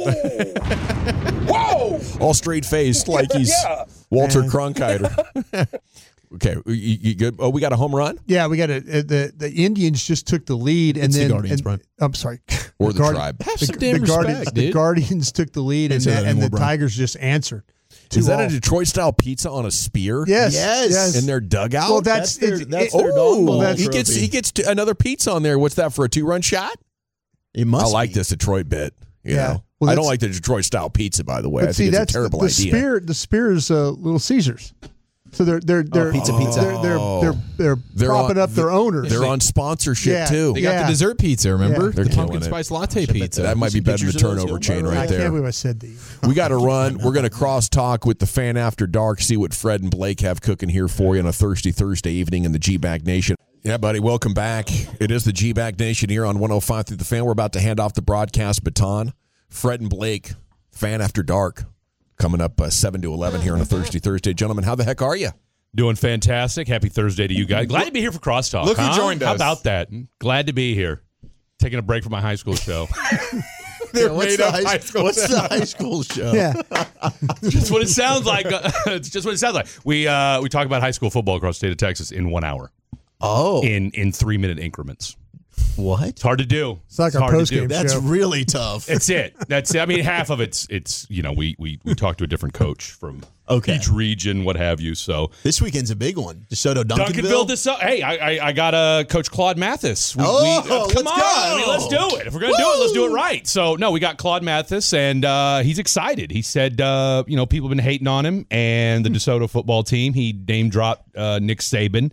Whoa! All straight-faced like he's Yeah. Walter Man. Cronkite. Okay, you, you good? Oh, we got a home run? Yeah, we got a, uh, the the Indians just took the lead, and It's the then Guardians, and- Brian. I'm sorry, Or the Guardi- tribe. Have The, some damn the Guardians, respect, the dude. Guardians took the lead, and, Can't say that, that and the anymore, Brian. Tigers just answered. Is Two that a all. Detroit-style pizza on a spear? Yes, Yes. yes. In their dugout? Well, that's That's their- it's- that's it- their dog Oh, bowl he gets trophy. he gets to another pizza on there. What's that for a two-run shot? It must I like be. this Detroit bit. You Yeah. know, Well, I don't that's- like the Detroit style pizza, by the way. I But see, think it's that's a terrible the, the idea. spear. The spear is uh, Little Caesars. So they're they're they're pizza, pizza. They're they're they're, they're, They're propping on- up their owners. They're on sponsorship Yeah. too. They got Yeah. the dessert pizza, remember? Yeah. They're the killing pumpkin it. spice latte pizza. That might be Some better than the pictures of those turnover young chain brothers. right I there. can't believe I said these. We got to run. We're going to cross talk with the fan after dark. See what Fred and Blake have cooking here for you on a thirsty Thursday evening in the G-Bag Nation. Yeah, buddy, welcome back. It is the G-Bag Nation here on one oh five through the fan. We're about to hand off the broadcast baton. Fred and Blake, fan after dark, coming up uh, seven to eleven here on a thirsty Thursday. Gentlemen, how the heck are you? Doing fantastic. Happy Thursday to you guys. Glad to be here for Crosstalk. Look who huh? joined How us. about that? Glad to be here. Taking a break from my high school show. Yeah, what's, made the up high, high school what's the high school show? Yeah, Just what it sounds like. It's just what it sounds like. We uh, we talk about high school football across the state of Texas in one hour, Oh, in in three minute increments. what? It's hard to do. it's like our hard to post do. game That's show. really tough. That's it. That's it. I mean, half of it's it's you know we we we talk to a different coach from Okay. each region, what have you. So This weekend's a big one. DeSoto, Duncanville. Duncanville, this hey, I I, I got uh, Coach Claude Mathis. We, Oh, we, uh, come let's on, go. I mean, let's do it. If we're gonna do it, let's do it right. So no, we got Claude Mathis, and uh, he's excited. He said, uh, you know, people have been hating on him and the DeSoto football team. He name dropped uh, Nick Saban.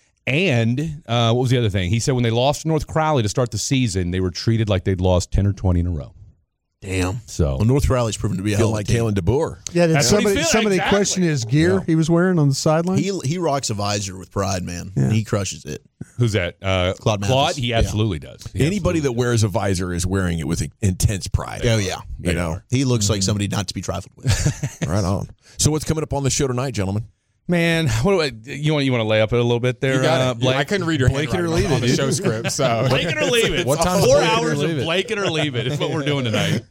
And uh, what was the other thing? He said when they lost to North Crowley to start the season, they were treated like they'd lost ten or twenty in a row. Damn. So Well, North Raleig's proven to be a hell Feeling of like a team. Kalen DeBoer. Yeah, did That's what he somebody feel- somebody exactly. question his gear Yeah. he was wearing on the sideline? He he rocks a visor with pride, man. Yeah. He crushes it. who's that? Uh, Claude Mathis. Claude? He Yeah. absolutely does. He Anybody absolutely that wears a visor is wearing it with intense pride. Oh yeah, You know, he looks like somebody not to be trifled with. right on. So what's coming up on the show tonight, gentlemen? Man, what do I, you want you want to lay up it a little bit there, You got uh, it. Blake? I couldn't read your Blake it or handwriting leave on it the dude. show script, so- Blake it or leave it. What time's Four Blake it or hours of leave it? Blake it or leave it is what we're doing tonight.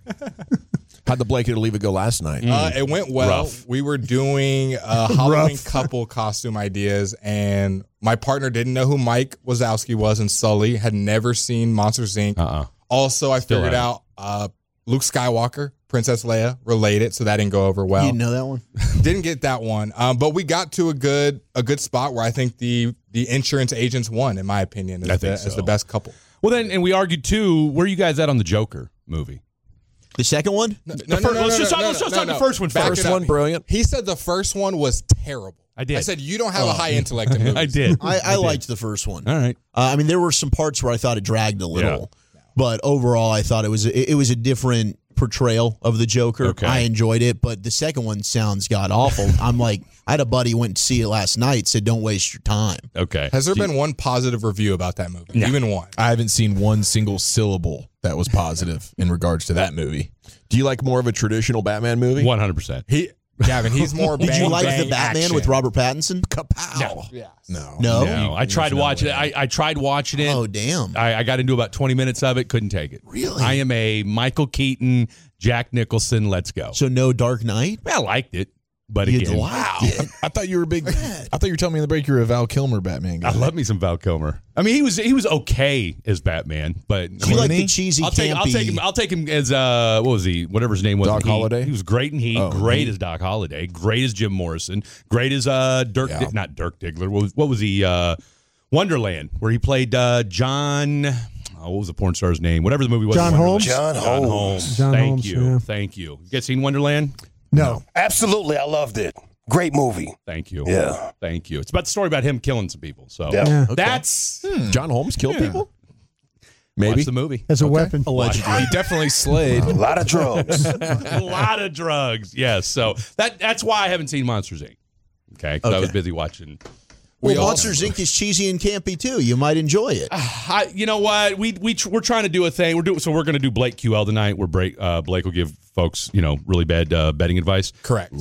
How'd the Blake it or leave it go last night? Uh, it went well. Rough. We were doing uh, Halloween Rough. couple costume ideas, and my partner didn't know who Mike Wazowski was, and Sully had never seen Monsters, Incorporated. Uh-uh. Also, I Still figured haven't. out uh, Luke Skywalker, Princess Leia, related, so that didn't go over well. You didn't know that one? Didn't get that one, um, but we got to a good a good spot where I think the the insurance agents won, in my opinion, as, I the, think as so. the best couple. Well, then, and we argued too. Where are you guys at on the Joker movie? The second one? No, The no, fir- no, no, let's no, just no, talk, no, let's just no, talk no. the first one Back first. it up. brilliant. He said the first one was terrible. I did. I said you don't have Oh. a high intellect in movies. I did. I, I liked the first one. All right. Uh, I mean, there were some parts where I thought it dragged a little, but overall, I thought it was it, it was a different portrayal of the Joker. Okay. I enjoyed it, but the second one sounds god awful. I'm like, I had a buddy who went to see it last night. Said, "Don't waste your time." Okay. Has there been one positive review about that movie? Yeah. Even one? I haven't seen one single syllable that was positive in regards to that movie. Do you like more of a traditional Batman movie? One hundred percent. He, Gavin, he's more. Did bang, you like bang the Batman action. with Robert Pattinson? Kapow. Yeah. No. No. No, I tried watching it. I, I tried watching it. Oh damn! I, I got into about twenty minutes of it. Couldn't take it. Really? I am a Michael Keaton, Jack Nicholson. Let's go. So no Dark Knight? I liked it, but You again, liked it. I thought you were a big. I thought you were telling me in the break you were a Val Kilmer Batman guy. I love me some Val Kilmer. I mean, he was he was okay as Batman, but You like the cheesy, I'll take, I'll campy? take him. I'll take him as uh, what was he? Whatever his name was. Doc in Heat. Holliday? He was great in Heat. Oh, great Heat. as Doc Holliday. Great as Jim Morrison. Great as uh, Dirk. Yeah. Di- not Dirk Diggler. What was, what was he? Uh, Wonderland, where he played uh, John. Oh, what was the porn star's name? Whatever the movie was. John Wonderland. Holmes? John John Holmes. Holmes. John Thank Holmes, you. yeah. Thank you. You guys seen Wonderland? No. Absolutely, I loved it. Great movie. Thank you. Yeah. Thank you. It's about the story about him killing some people. So Yeah. Yeah. that's John Holmes killed Yeah. people? Maybe Maybe. the movie. As a weapon. Allegedly. He definitely slayed. A lot of drugs. A lot of drugs. Yes. So that that's why I haven't seen Monsters Incorporated. Okay. Because I was Okay. busy watching. Well, We all- Monsters Incorporated is cheesy and campy too. You might enjoy it. I, you know what? We we tr- we're trying to do a thing. We're doing so. We're going to do Blake Q L tonight, where Blake, uh, Blake will give folks you know really bad uh, betting advice. Correct.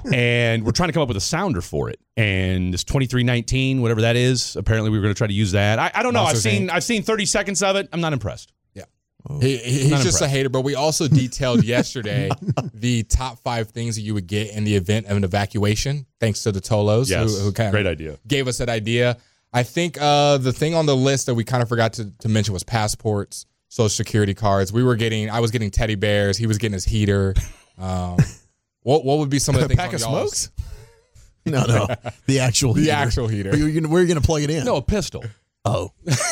And we're trying to come up with a sounder for it. And this twenty-three nineteen, whatever that is. Apparently, we were going to try to use that. I, I don't know. Monsters, I've seen Incorporated. I've seen thirty seconds of it. I'm not impressed. Yeah. He, he- he's Not just a impressed. hater, but we also detailed yesterday the top five things that you would get in the event of an evacuation, thanks to the Tolos, Yes. who, who kind of Great idea. gave us that idea. I think uh, the thing on the list that we kind of forgot to, to mention was passports, social security cards. We were getting, I was getting teddy bears. He was getting his heater. Um, what what would be some of the A things pack on of y'all's- smokes? No, no, the actual The heater. actual heater. Where are you gonna, where are you going to plug it in? No, a pistol. Oh,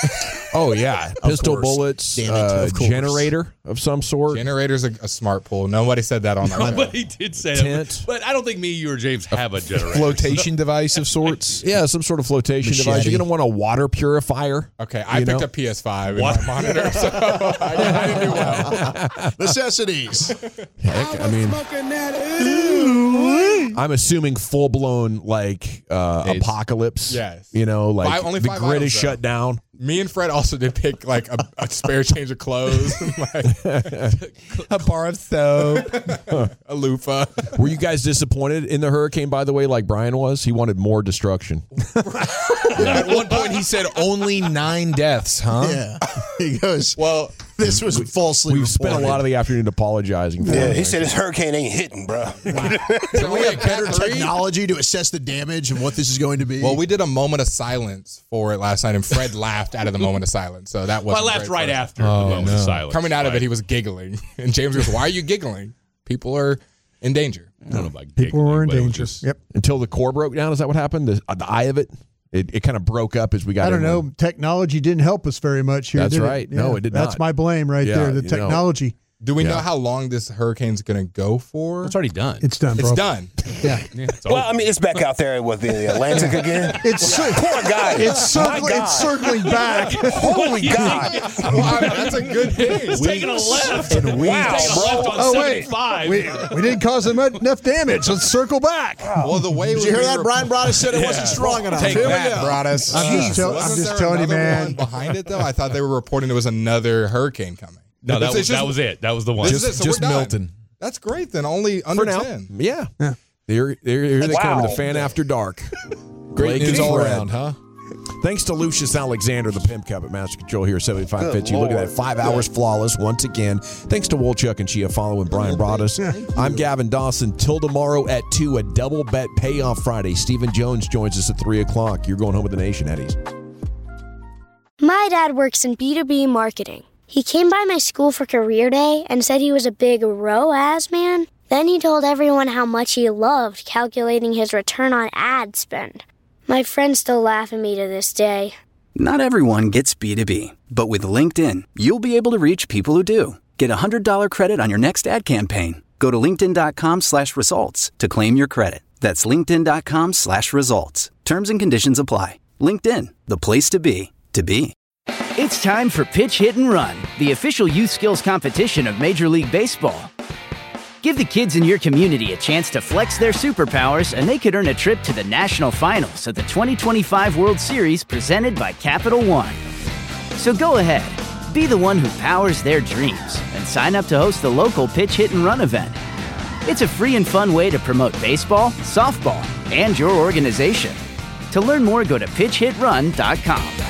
Oh, yeah. Pistol course. bullets, Damn it, uh, of course. generator of some sort. Generator's a, a smart pull. Nobody said that on our But he did say Tent. that. But I don't think me, you, or James have a generator. Flotation device of sorts. Yeah, some sort of flotation device. Machete. You're going to want a water purifier. Okay, I You picked know? a P S five in What? my monitor, so I, I didn't do well. necessities. Heck, I mean, I'm assuming full blown like uh, It's- apocalypse. Yes. You know, like Five- only the five grid items, is shut though. down. Me and Fred also did pick like a, a spare change of clothes, like, A bar of soap. a loofah. Were you guys disappointed in the hurricane, by the way, like Brian was? He wanted more destruction. At one point, he said only nine deaths, huh? Yeah, he goes. Well, This was falsely. We've spent a reported. lot of the afternoon apologizing for Yeah, it. he said his hurricane ain't hitting, bro. so We have better technology to assess the damage and what this is going to be. Well, we did a moment of silence for it last night, and Fred laughed out of the moment of silence. So that was. Well, I laughed right after the moment of silence. Coming out of Right. it, he was giggling, and James goes, "Why are you giggling? People are in danger." I don't know about People giggling, were in but it was danger. just- Yep. Until the core broke down. Is that what happened? The, uh, the eye of it? It, it kind of broke up as we got I don't in. know. Technology didn't help us very much here. That's did right. No, it did That's not. my blame right Yeah, there. The you know. technology. Do we Yeah. know how long this hurricane's going to go for? It's already done. It's done, bro. It's done. Yeah. Yeah, it's Well, over. I mean, it's back out there with the Atlantic again. It's Poor guy. it's My circling, God. it's circling back. Holy God. Well, I mean, that's a good thing. He's taking a left. And we- Wow, He's taking a left on Oh wait, seventy-five. we, we didn't cause them enough damage. Let's circle back. Well, the way Did you hear that? Brian Broaddus said it Yeah. wasn't strong enough. Take Here we that, go. Broaddus. I'm just tell- I'm Wasn't just there telling you, another man. one behind it though, I thought they were reporting there was another hurricane coming. No, that It's was just- that was it. That was the one. This is it, Just, so just we're done. Milton. That's great then. Only under For now. ten. Yeah. Here, here, here they Wow. come, the Fan After Dark. Great news all around, huh? Thanks to Lucius Alexander, the Pimp Cup at Master Control here, seventy-five Good fifty. Look at Lord. that, five hours flawless once again. Thanks to Wolchuk and Chiafalo and Brian Broaddus. I'm Gavin Dawson. Till tomorrow at two, a double bet payoff Friday. Stephen Jones joins us at three o'clock. You're going home with the nation, Eddies. My dad works in B two B marketing. He came by my school for career day and said he was a big R O A S man. Then he told everyone how much he loved calculating his return on ad spend. My friends still laugh at me to this day. Not everyone gets B two B, but with LinkedIn, you'll be able to reach people who do. Get a one hundred dollars credit on your next ad campaign. Go to linkedin.com slash results to claim your credit. That's linkedin.com slash results. Terms and conditions apply. LinkedIn, the place to be, to be. It's time for Pitch Hit and Run, the official youth skills competition of Major League Baseball. Give the kids in your community a chance to flex their superpowers, and they could earn a trip to the national finals of the twenty twenty-five World Series presented by Capital One. So go ahead, be the one who powers their dreams, and sign up to host the local Pitch Hit and Run event. It's a free and fun way to promote baseball, softball, and your organization. To learn more, go to pitch hit run dot com.